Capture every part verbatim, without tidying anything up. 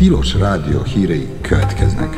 Tilos Rádió hírei következnek.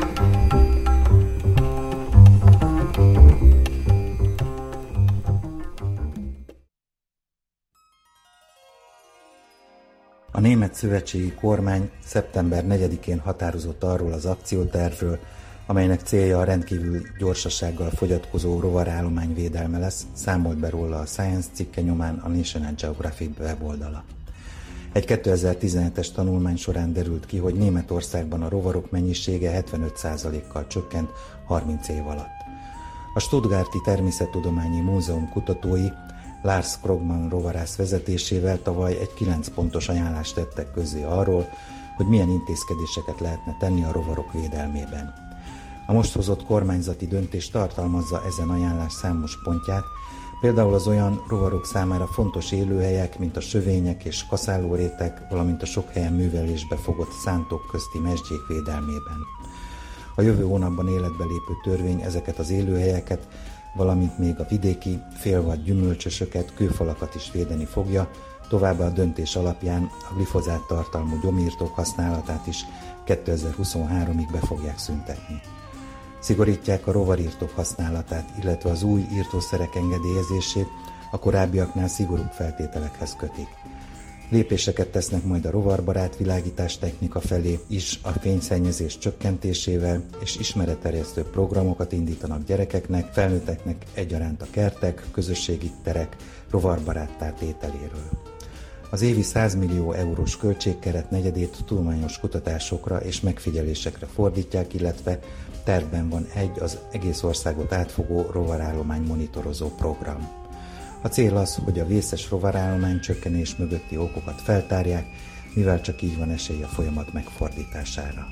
A német szövetségi kormány szeptember negyedikén határozott arról az akciótervről, amelynek célja a rendkívül gyorsasággal fogyatkozó rovarállomány védelme lesz, számolt be róla a Science cikke nyomán a National Geographic weboldala. Egy kétezer-tizenhetes tanulmány során derült ki, hogy Németországban a rovarok mennyisége hetvenöt százalékkal csökkent harminc év alatt. A Stuttgarti Természettudományi Múzeum kutatói Lars Krogman rovarász vezetésével tavaly egy kilenc pontos ajánlást tettek közzé arról, hogy milyen intézkedéseket lehetne tenni a rovarok védelmében. A most hozott kormányzati döntés tartalmazza ezen ajánlás számos pontját, például az olyan rovarok számára fontos élőhelyek, mint a sövények és kaszálórétek, valamint a sok helyen művelésbe fogott szántók közti mesdjék védelmében. A jövő hónapban életbe lépő törvény ezeket az élőhelyeket, valamint még a vidéki félvad gyümölcsösöket, kőfalakat is védeni fogja, továbbá a döntés alapján a glifozát tartalmú gyomírtók használatát is kétezer-huszonháromig be fogják szüntetni. Szigorítják a rovarírtók használatát, illetve az új írtószerek engedélyezését a korábbiaknál szigorúbb feltételekhez kötik. Lépéseket tesznek majd a rovarbarát világítás technika felé is a fényszennyezés csökkentésével, és ismeretterjesztő programokat indítanak gyerekeknek, felnőtteknek egyaránt a kertek, közösségi terek rovarbaráttá tételéről. Az évi száz millió eurós költségkeret negyedét tudományos kutatásokra és megfigyelésekre fordítják, illetve tervben van egy az egész országot átfogó rovarállomány monitorozó program. A cél az, hogy a vészes rovarállomány csökkenés mögötti okokat feltárják, mivel csak így van esély a folyamat megfordítására.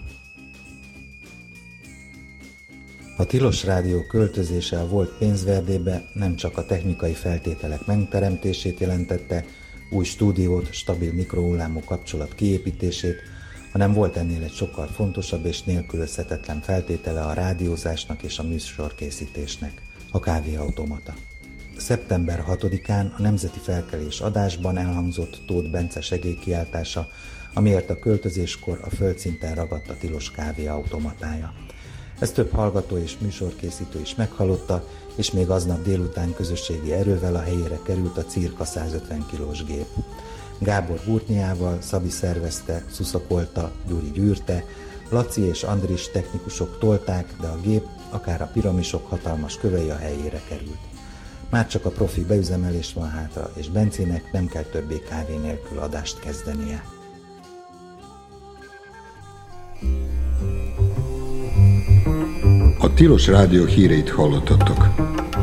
A Tilos Rádió költözése a volt pénzverdébe nem csak a technikai feltételek megteremtését jelentette, új stúdiót, stabil mikrohullámú kapcsolat kiépítését, hanem volt ennél egy sokkal fontosabb és nélkülözhetetlen feltétele a rádiózásnak és a műsorkészítésnek, a kávéautomata. szeptember hatodikán a Nemzeti Felkelés adásban elhangzott Tóth Bence segélykiáltása, amiért a költözéskor a földszinten ragadt a tilos kávéautomatája. Ezt több hallgató és műsorkészítő is meghallotta, és még aznap délután közösségi erővel a helyére került a cirka százötven kilós gép. Gábor Burtnyával, Szabi szervezte, szuszakolta, Gyuri gyűrte, Laci és Andris technikusok tolták, de a gép, akár a piramisok hatalmas kövei a helyére került. Már csak a profi beüzemelés van hátra, és Bencének nem kell többé kávé nélkül adást kezdenie. A Tilos Rádió híreit hallottatok.